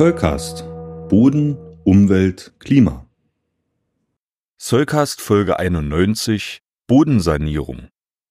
Zollcast. Boden, Umwelt, Klima. Zollcast Folge 91 Bodensanierung.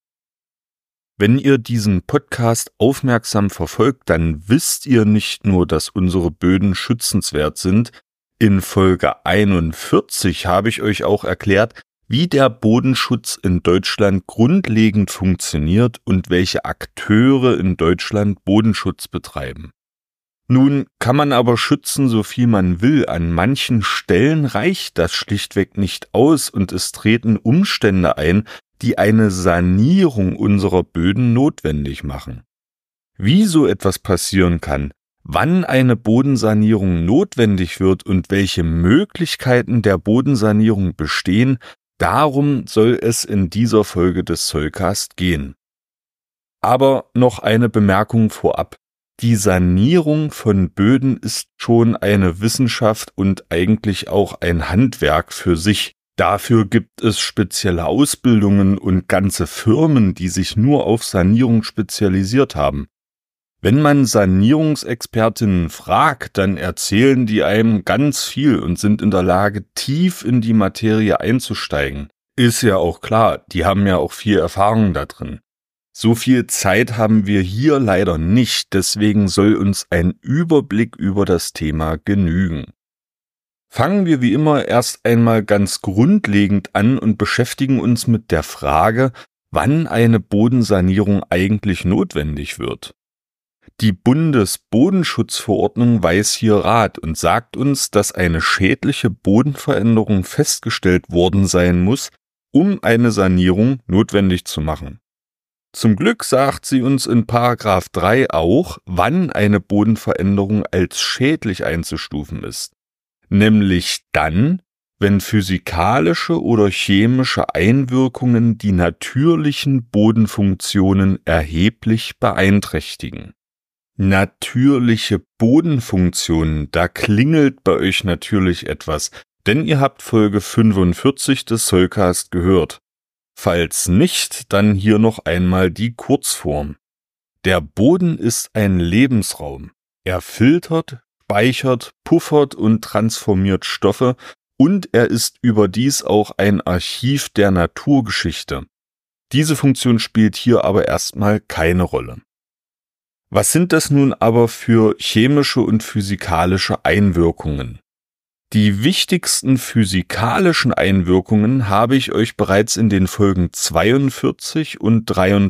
Wenn ihr diesen Podcast aufmerksam verfolgt, dann wisst ihr nicht nur, dass unsere Böden schützenswert sind. In Folge 41 habe ich euch auch erklärt, wie der Bodenschutz in Deutschland grundlegend funktioniert und welche Akteure in Deutschland Bodenschutz betreiben. Nun kann man aber schützen, so viel man will. An manchen Stellen reicht das schlichtweg nicht aus und es treten Umstände ein, die eine Sanierung unserer Böden notwendig machen. Wie so etwas passieren kann, wann eine Bodensanierung notwendig wird und welche Möglichkeiten der Bodensanierung bestehen, darum soll es in dieser Folge des Zollcast gehen. Aber noch eine Bemerkung vorab. Die Sanierung von Böden ist schon eine Wissenschaft und eigentlich auch ein Handwerk für sich. Dafür gibt es spezielle Ausbildungen und ganze Firmen, die sich nur auf Sanierung spezialisiert haben. Wenn man Sanierungsexpertinnen fragt, dann erzählen die einem ganz viel und sind in der Lage, tief in die Materie einzusteigen. Ist ja auch klar, die haben ja auch viel Erfahrung da drin. So viel Zeit haben wir hier leider nicht, deswegen soll uns ein Überblick über das Thema genügen. Fangen wir wie immer erst einmal ganz grundlegend an und beschäftigen uns mit der Frage, wann eine Bodensanierung eigentlich notwendig wird. Die Bundesbodenschutzverordnung weiß hier Rat und sagt uns, dass eine schädliche Bodenveränderung festgestellt worden sein muss, um eine Sanierung notwendig zu machen. Zum Glück sagt sie uns in § 3 auch, wann eine Bodenveränderung als schädlich einzustufen ist. Nämlich dann, wenn physikalische oder chemische Einwirkungen die natürlichen Bodenfunktionen erheblich beeinträchtigen. Natürliche Bodenfunktionen, da klingelt bei euch natürlich etwas, denn ihr habt Folge 45 des Zollcast gehört. Falls nicht, dann hier noch einmal die Kurzform. Der Boden ist ein Lebensraum. Er filtert, speichert, puffert und transformiert Stoffe und er ist überdies auch ein Archiv der Naturgeschichte. Diese Funktion spielt hier aber erstmal keine Rolle. Was sind das nun aber für chemische und physikalische Einwirkungen? Die wichtigsten physikalischen Einwirkungen habe ich euch bereits in den Folgen 42 und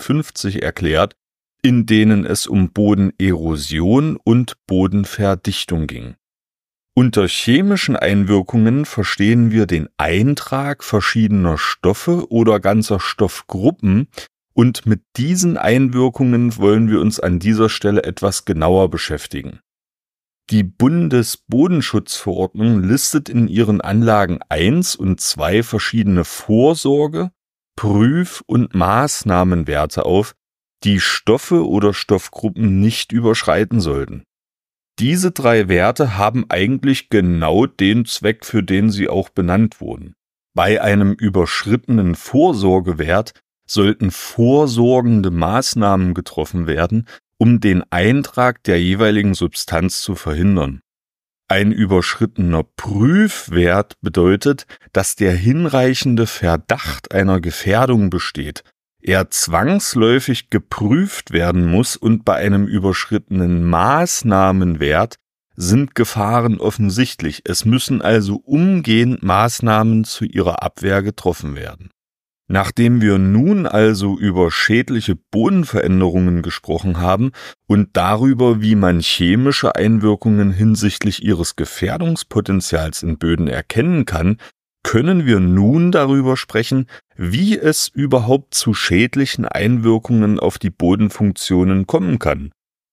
53 erklärt, in denen es um Bodenerosion und Bodenverdichtung ging. Unter chemischen Einwirkungen verstehen wir den Eintrag verschiedener Stoffe oder ganzer Stoffgruppen, und mit diesen Einwirkungen wollen wir uns an dieser Stelle etwas genauer beschäftigen. Die Bundesbodenschutzverordnung listet in ihren Anlagen 1 und 2 verschiedene Vorsorge-, Prüf- und Maßnahmenwerte auf, die Stoffe oder Stoffgruppen nicht überschreiten sollten. Diese 3 Werte haben eigentlich genau den Zweck, für den sie auch benannt wurden. Bei einem überschrittenen Vorsorgewert sollten vorsorgende Maßnahmen getroffen werden, um den Eintrag der jeweiligen Substanz zu verhindern. Ein überschrittener Prüfwert bedeutet, dass der hinreichende Verdacht einer Gefährdung besteht, er zwangsläufig geprüft werden muss und bei einem überschrittenen Maßnahmenwert sind Gefahren offensichtlich. Es müssen also umgehend Maßnahmen zu ihrer Abwehr getroffen werden. Nachdem wir nun also über schädliche Bodenveränderungen gesprochen haben und darüber, wie man chemische Einwirkungen hinsichtlich ihres Gefährdungspotenzials in Böden erkennen kann, können wir nun darüber sprechen, wie es überhaupt zu schädlichen Einwirkungen auf die Bodenfunktionen kommen kann.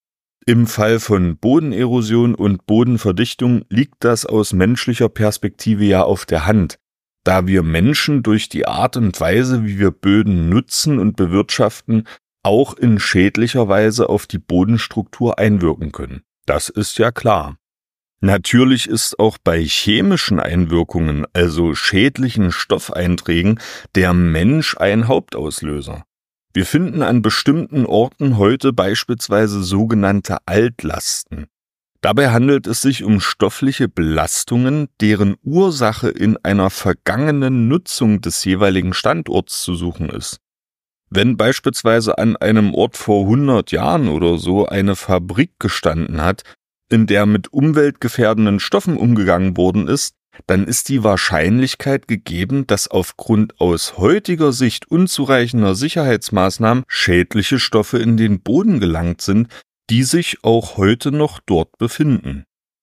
Im Fall von Bodenerosion und Bodenverdichtung liegt das aus menschlicher Perspektive ja auf der Hand, da wir Menschen durch die Art und Weise, wie wir Böden nutzen und bewirtschaften, auch in schädlicher Weise auf die Bodenstruktur einwirken können. Das ist ja klar. Natürlich ist auch bei chemischen Einwirkungen, also schädlichen Stoffeinträgen, der Mensch ein Hauptauslöser. Wir finden an bestimmten Orten heute beispielsweise sogenannte Altlasten. Dabei handelt es sich um stoffliche Belastungen, deren Ursache in einer vergangenen Nutzung des jeweiligen Standorts zu suchen ist. Wenn beispielsweise an einem Ort vor 100 Jahren oder so eine Fabrik gestanden hat, in der mit umweltgefährdenden Stoffen umgegangen worden ist, dann ist die Wahrscheinlichkeit gegeben, dass aufgrund aus heutiger Sicht unzureichender Sicherheitsmaßnahmen schädliche Stoffe in den Boden gelangt sind, die sich auch heute noch dort befinden.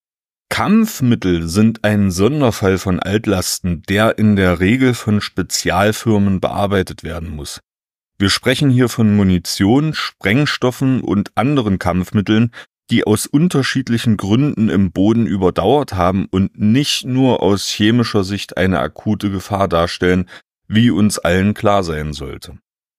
Kampfmittel sind ein Sonderfall von Altlasten, der in der Regel von Spezialfirmen bearbeitet werden muss. Wir sprechen hier von Munition, Sprengstoffen und anderen Kampfmitteln, die aus unterschiedlichen Gründen im Boden überdauert haben und nicht nur aus chemischer Sicht eine akute Gefahr darstellen, wie uns allen klar sein sollte.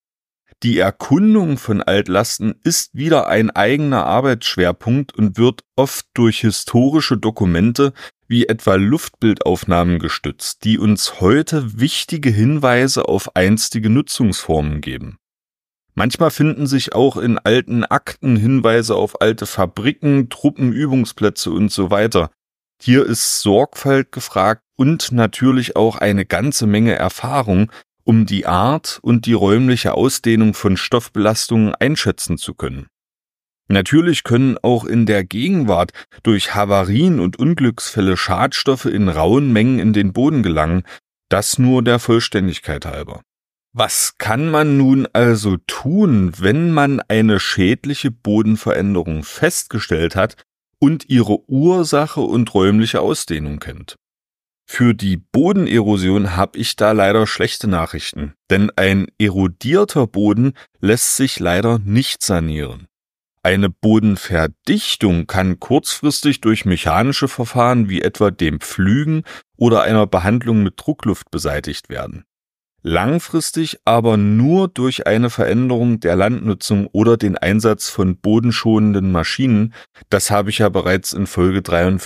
Die Erkundung von Altlasten ist wieder ein eigener Arbeitsschwerpunkt und wird oft durch historische Dokumente wie etwa Luftbildaufnahmen gestützt, die uns heute wichtige Hinweise auf einstige Nutzungsformen geben. Manchmal finden sich auch in alten Akten Hinweise auf alte Fabriken, Truppenübungsplätze und so weiter. Hier ist Sorgfalt gefragt und natürlich auch eine ganze Menge Erfahrung, um die Art und die räumliche Ausdehnung von Stoffbelastungen einschätzen zu können. Natürlich können auch in der Gegenwart durch Havarien und Unglücksfälle Schadstoffe in rauen Mengen in den Boden gelangen, das nur der Vollständigkeit halber. Was kann man nun also tun, wenn man eine schädliche Bodenveränderung festgestellt hat und ihre Ursache und räumliche Ausdehnung kennt? Für die Bodenerosion habe ich da leider schlechte Nachrichten, denn ein erodierter Boden lässt sich leider nicht sanieren. Eine Bodenverdichtung kann kurzfristig durch mechanische Verfahren wie etwa dem Pflügen oder einer Behandlung mit Druckluft beseitigt werden. Langfristig aber nur durch eine Veränderung der Landnutzung oder den Einsatz von bodenschonenden Maschinen, das habe ich ja bereits in Folge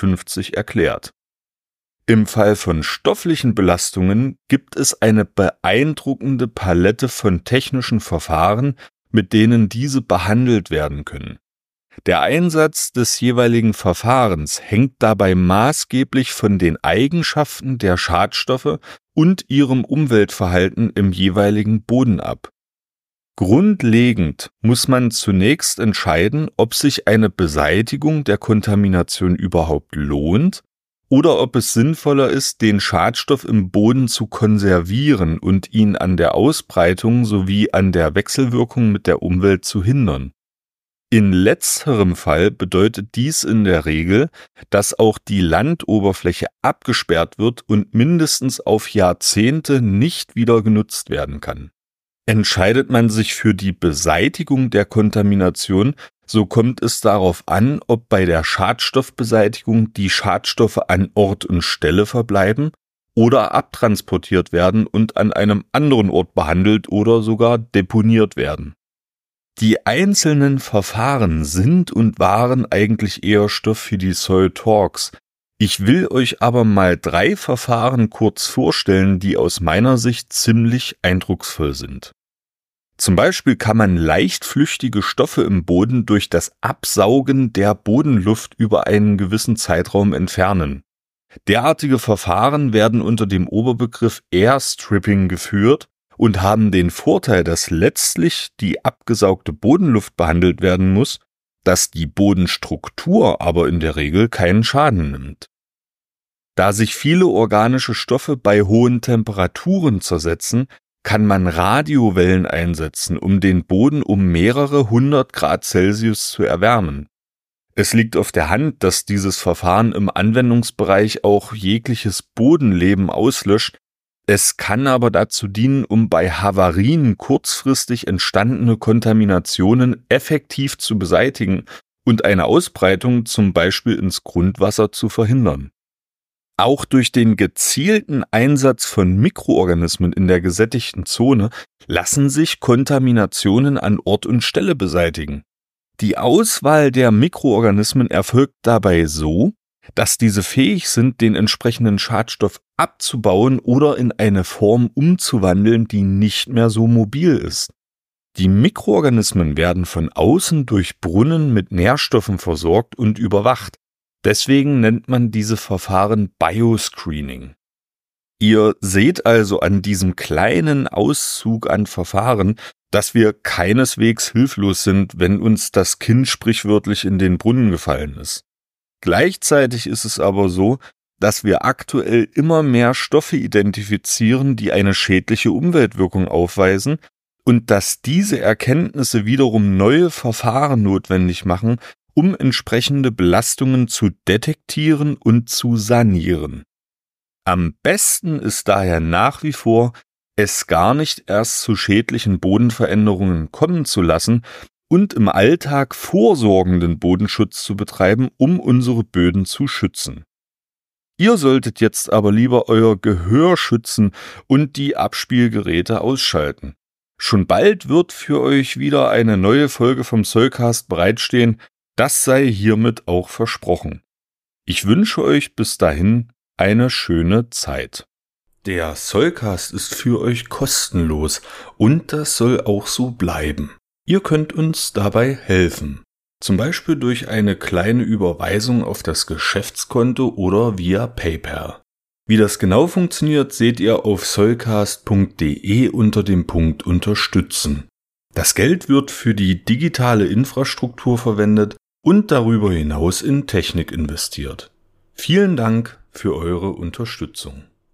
53 erklärt. Im Fall von stofflichen Belastungen gibt es eine beeindruckende Palette von technischen Verfahren, mit denen diese behandelt werden können. Der Einsatz des jeweiligen Verfahrens hängt dabei maßgeblich von den Eigenschaften der Schadstoffe und ihrem Umweltverhalten im jeweiligen Boden ab. Grundlegend muss man zunächst entscheiden, ob sich eine Beseitigung der Kontamination überhaupt lohnt oder ob es sinnvoller ist, den Schadstoff im Boden zu konservieren und ihn an der Ausbreitung sowie an der Wechselwirkung mit der Umwelt zu hindern. In letzterem Fall bedeutet dies in der Regel, dass auch die Landoberfläche abgesperrt wird und mindestens auf Jahrzehnte nicht wieder genutzt werden kann. Entscheidet man sich für die Beseitigung der Kontamination, so kommt es darauf an, ob bei der Schadstoffbeseitigung die Schadstoffe an Ort und Stelle verbleiben oder abtransportiert werden und an einem anderen Ort behandelt oder sogar deponiert werden. Die einzelnen Verfahren sind und waren eigentlich eher Stoff für die Soil Talks. Ich will euch aber mal 3 Verfahren kurz vorstellen, die aus meiner Sicht ziemlich eindrucksvoll sind. Zum Beispiel kann man leicht flüchtige Stoffe im Boden durch das Absaugen der Bodenluft über einen gewissen Zeitraum entfernen. Derartige Verfahren werden unter dem Oberbegriff Airstripping geführt und haben den Vorteil, dass letztlich die abgesaugte Bodenluft behandelt werden muss, dass die Bodenstruktur aber in der Regel keinen Schaden nimmt. Da sich viele organische Stoffe bei hohen Temperaturen zersetzen, kann man Radiowellen einsetzen, um den Boden um mehrere 100 Grad Celsius zu erwärmen. Es liegt auf der Hand, dass dieses Verfahren im Anwendungsbereich auch jegliches Bodenleben auslöscht. Es kann aber dazu dienen, um bei Havarien kurzfristig entstandene Kontaminationen effektiv zu beseitigen und eine Ausbreitung zum Beispiel ins Grundwasser zu verhindern. Auch durch den gezielten Einsatz von Mikroorganismen in der gesättigten Zone lassen sich Kontaminationen an Ort und Stelle beseitigen. Die Auswahl der Mikroorganismen erfolgt dabei so, dass diese fähig sind, den entsprechenden Schadstoff abzubauen oder in eine Form umzuwandeln, die nicht mehr so mobil ist. Die Mikroorganismen werden von außen durch Brunnen mit Nährstoffen versorgt und überwacht. Deswegen nennt man diese Verfahren Bioscreening. Ihr seht also an diesem kleinen Auszug an Verfahren, dass wir keineswegs hilflos sind, wenn uns das Kind sprichwörtlich in den Brunnen gefallen ist. Gleichzeitig ist es aber so, dass wir aktuell immer mehr Stoffe identifizieren, die eine schädliche Umweltwirkung aufweisen und dass diese Erkenntnisse wiederum neue Verfahren notwendig machen, um entsprechende Belastungen zu detektieren und zu sanieren. Am besten ist daher nach wie vor, es gar nicht erst zu schädlichen Bodenveränderungen kommen zu lassen und im Alltag vorsorgenden Bodenschutz zu betreiben, um unsere Böden zu schützen. Ihr solltet jetzt aber lieber euer Gehör schützen und die Abspielgeräte ausschalten. Schon bald wird für euch wieder eine neue Folge vom Soilcast bereitstehen, das sei hiermit auch versprochen. Ich wünsche euch bis dahin eine schöne Zeit. Der Soilcast ist für euch kostenlos und das soll auch so bleiben. Ihr könnt uns dabei helfen, zum Beispiel durch eine kleine Überweisung auf das Geschäftskonto oder via PayPal. Wie das genau funktioniert, seht ihr auf soilcast.de unter dem Punkt Unterstützen. Das Geld wird für die digitale Infrastruktur verwendet und darüber hinaus in Technik investiert. Vielen Dank für eure Unterstützung.